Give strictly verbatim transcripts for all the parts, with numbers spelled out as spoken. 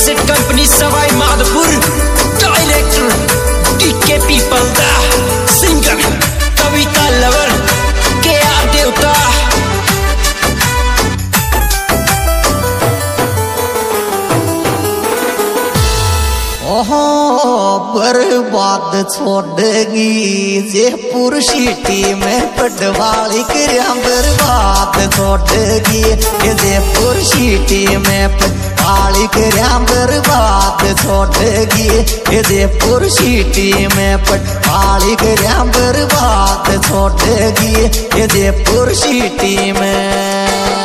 Cassette company Sawai Madhopur, director D K Peepal दा, singer Kavita लवर K R देवता। ओहो बर्बाद छोड़ेगी जयपुर सिटी में पटवाली क्रिया बर्बाद छोड़ेगी जयपुर सिटी में पटवाली क्रिया बर्बाद छोड़ेगी जयपुर सिटी में पटवाली क्रिया बर्बाद छोड़ेगी जयपुर सिटी में।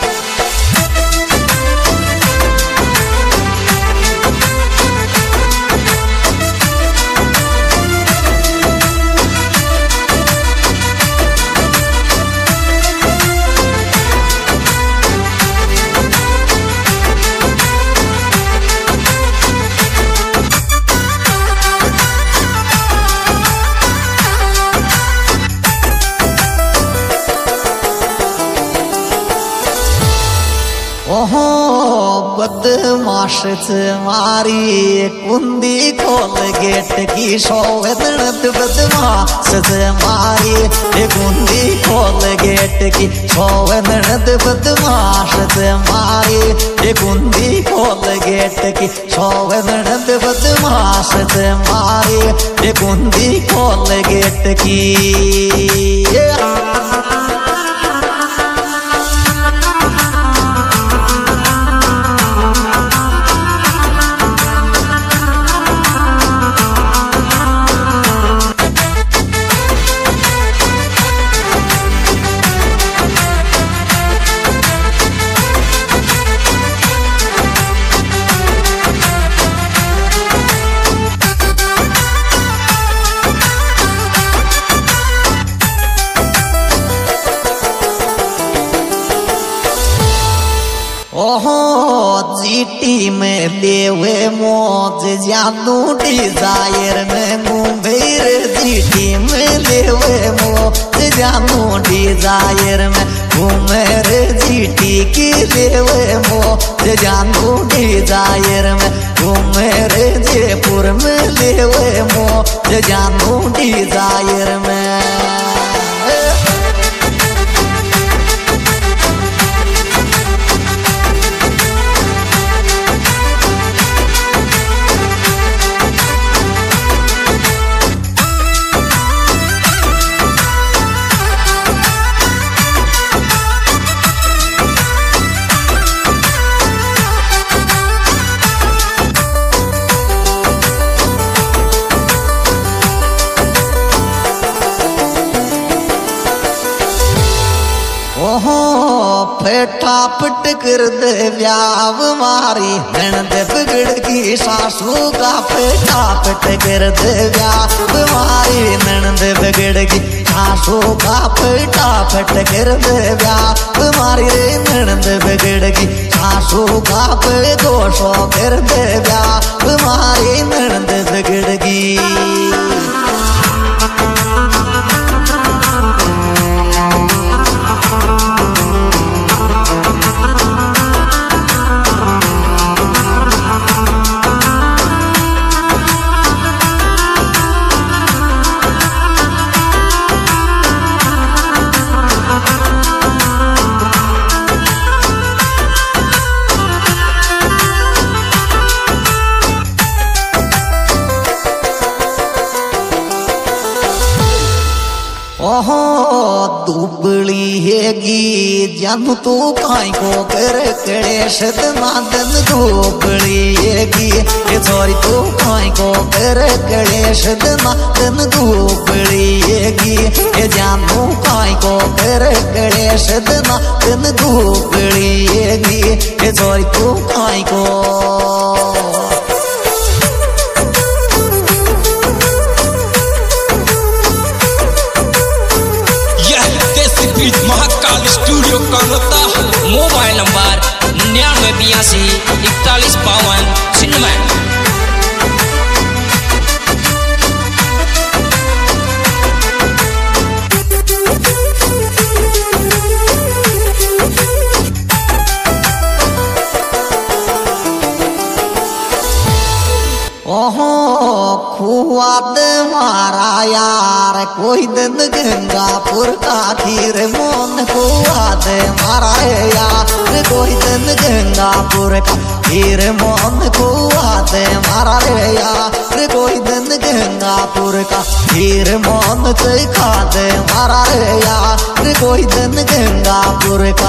ओहो बदमाश मारी कुंदी खोल गेट की सौदनत बदमाश मारी कुंदी खोल गेट की सौदनत बदमाश मारी कुंदी खोल गेट की सौदनत बदमाश मारी कुंदी खोल गेट की। ओहो जीटी में देवे मौज जानू डिजायर में मुंबईर जीटी में देवे मौज जानू डिजायर में घूमेर जीटी की देवे मौज जानू डिजायर में घूमेर जयपुर में देवे मौज जानू डिजायर में। ओहो फेटा पट कर दे व्याव मारी ननद बिगड़ की सासू का फेटा पट कर दे व्याव मारी ननद बिगड़ की सासू का फेटा पट कर दे व्याव मारी रे ननद बिगड़ की सासू का पे दोषो कर दे व्याव मारी ननद बिगड़ की। ओहो दुबली हैगी जानू तू काई को कर कलेश नादन दुबली हैगी ये छोरी तू काई को कर कलेश नादन दुबली हैगी ये जानू काई को कर कलेश नादन दुबली हैगी ये छोरी तू काई को। Mahakal studio Kanota, mobile number निन्यानवे बयासी इकतालीस बावन छिन्नवे। दे मारा यार कोई दिन गंगापुर का खीर मोन को दे मारा यार कोई दिन गंगापुर का खीर मोन को दे मारा यार कोई दिन गंगापुर का खीर मोन से खा दे मारा यार कोई दिन गंगापुर का।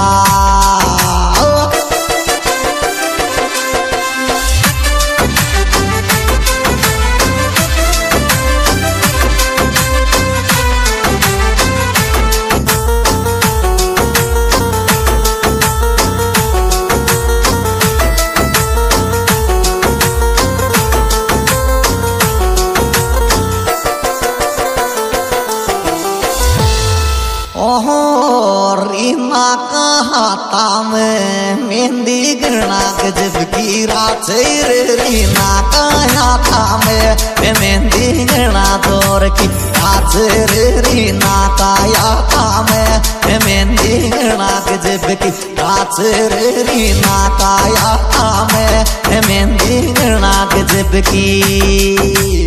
रीना का हाथा में मेहंदी गणा गजब की रात रीना का हाथा में मेहंदी गणा दौर की रात रीना का हाथा में मेहंदी गणा गजब की रात रीना का हाथा में मेहंदी गणा गजब की।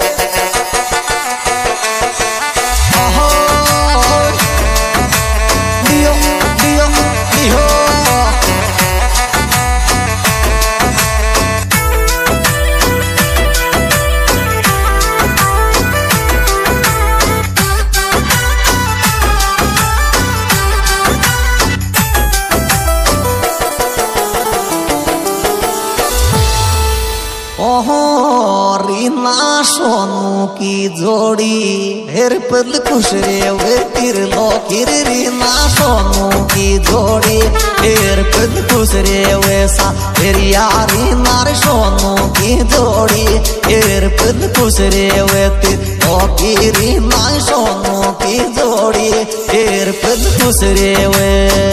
रीना सोनू की जोड़ी हेर पल खुश रे वे तिर लो किर रीना सोनू की जोड़ी हेर पल खुश रे वैसा तेरी यारी नार सोनू की जोड़ी हेर पल खुश रे वे तिर लो की रीना सोनू की जोड़ी हेर पल खुश रे वे।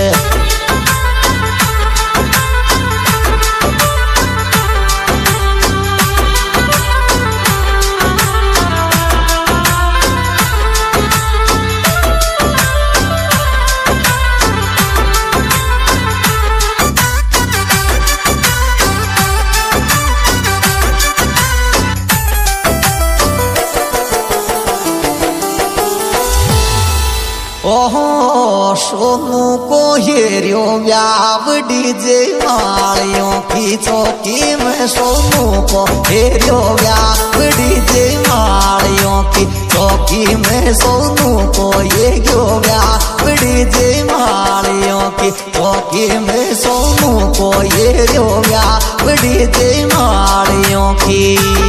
ओहो सोनू को हेरियो व्याव डीजे मालियों की चौकी में सोनू को हेरियो व्याव डीजे मालियों की चौकी में सोनू को ये गयो व्याव डीजे मालियों की चौकी में सोनू को ये गयो व्याव डीजे मालियों की।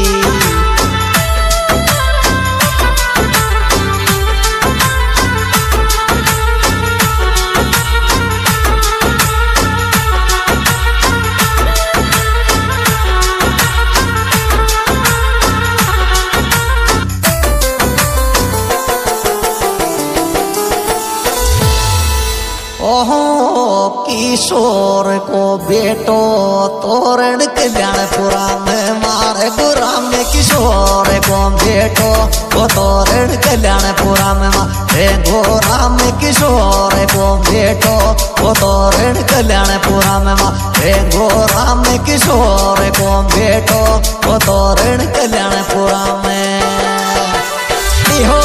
ओहो किशोर को बेटो तोरण कल्याणपुरा में मारे गुरा में किशोर को बेटो वो तोरण कल्याणपुरा में मारे गोरा में किशोर को बेटो वो तोरण कल्याणपुरा में मारे गोरा में किशोर को बेटो वो तोरण कल्याणपुरा में हो।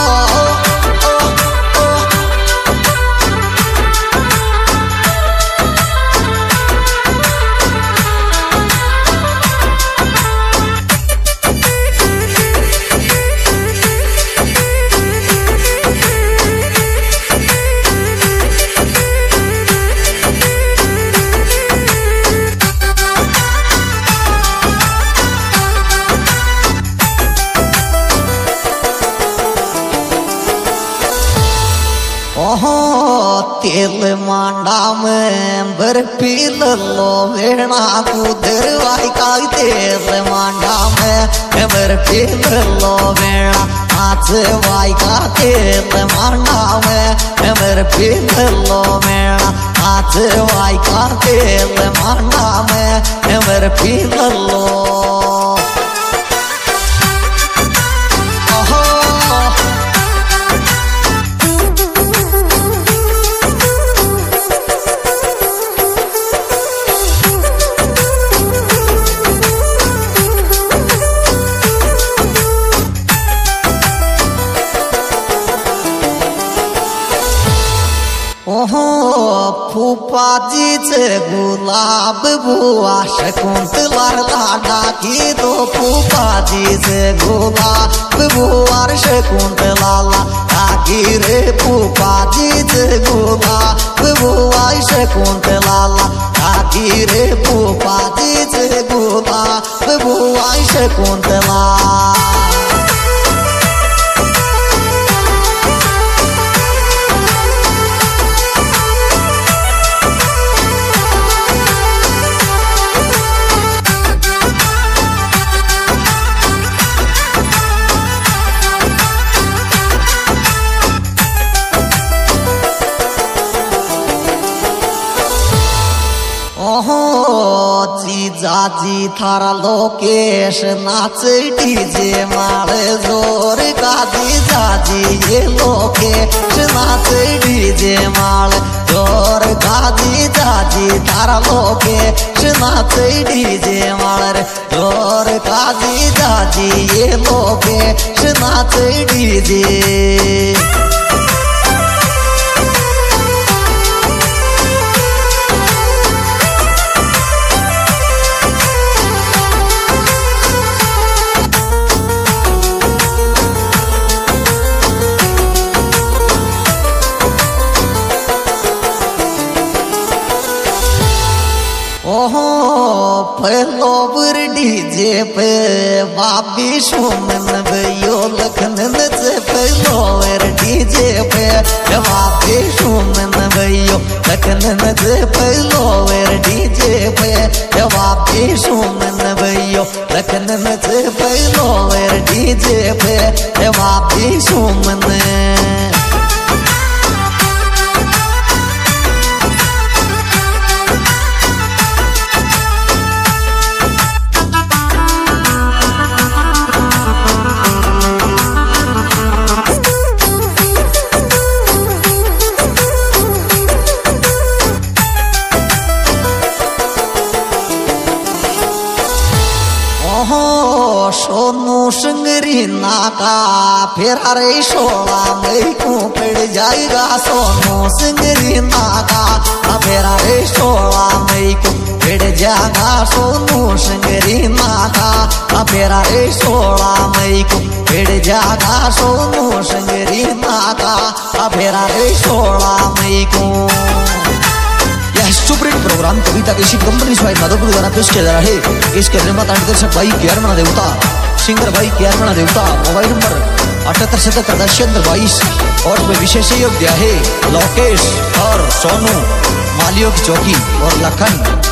ओहो तेल मांडा में बर्फी लल्लो वेणा कुदर वाई का तेल मांडा में बर्फी लल्लो वेणा हाथ वाई का तेल मांडा में बर्फी लल्लो वेणा हाथ वाई का तेल मांडा में बर्फी लल्लो। ओहो फूफाजीचे गुलाब बुवा शकुंतलार लाडा की तो फूफाजीचे गुलाब बुवार शकुंतलाला टाकी रे फूफाजीचे गुलाब बुवा शकुंतलाला टाकी रे फूफाजीचे गुलाब बुवा शकुंतला जीजाजी थारा लोकेश नाच डीजे माल जोर का जीजाजी ये लोकेश नाच डीजे माल जोर का जीजाजी थारा लोकेश नाच डीजे माल जोर का जीजाजी ये लोकेश नाच डीजे ओहो फलोवर डीजे पे बाबी सुमन भयो लखन से फलोवर डीजे पे बाबी सुमन भयो लखन से फलोवर डीजे पे बाबी सुमन भयो लखन से फलोवर डीजे पे बाबी सुमन सोनू संगरी नाका फिर अरे सोला मई को पड़ जाएगा सोनू संगरी नाका फिर अरे सोला मई को पड़ जाएगा सोनू संगरी नाका फिर अरे सोला मई को पड़ जाएगा सोनू संगरी नाका फिर अरे सोला मई को supreme programme Kavita cassette company Sawai Madhopur द्वारा पेश किया जा रहा है। इसके निर्माता निर्देशक भाई के आर मना देवता, सिंगर भाई के आर मना देवता। मोबाइल नंबर अठहत्तर सतहत्तर दशचंद्र बाईस और में विशेष सहयोग दिया है लोकेश और सोनू मालियों की चौकी और लखन।